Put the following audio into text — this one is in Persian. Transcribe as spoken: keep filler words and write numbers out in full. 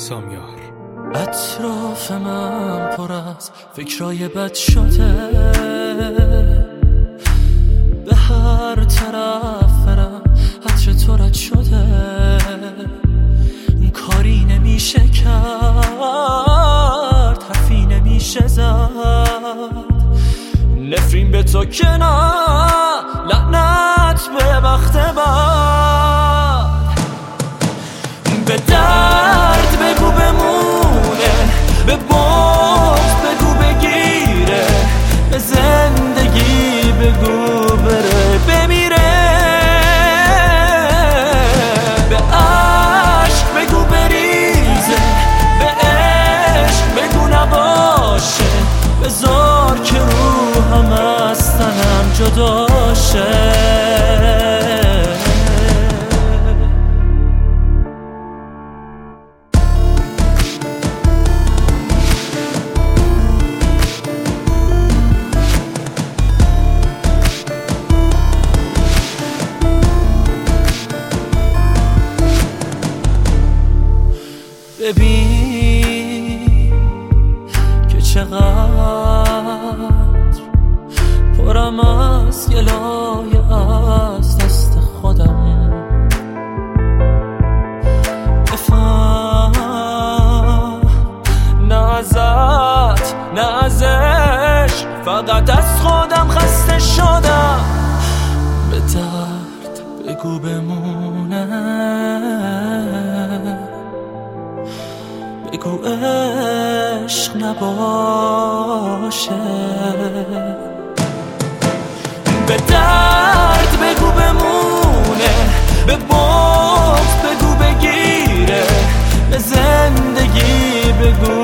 سامیار. اطراف من پر از فکرای بد شده، به هر طرف برم عطر تو رد شده، کاری نمیشه کرد، حرفی نمیشه زد، نفرین به تو که نه، لعنت به بخت بد. به درد بگو بمونه، به بغض بگو بگیره، به زندگی بگو بره بمیره، به عشق بگو بریزه، به عشق بگو نباشه، بذار که روحم از تنم جدا شه. ببین که چقدر پرم از گلای از دست خودم، بفهم نه ازت نه ازش، فقط از خودم خسته شدم. به درد بگو بمونه، بگو عشق نباشه، به درد بگو بمونه، به بغض بگو بگیره، به زندگی بگو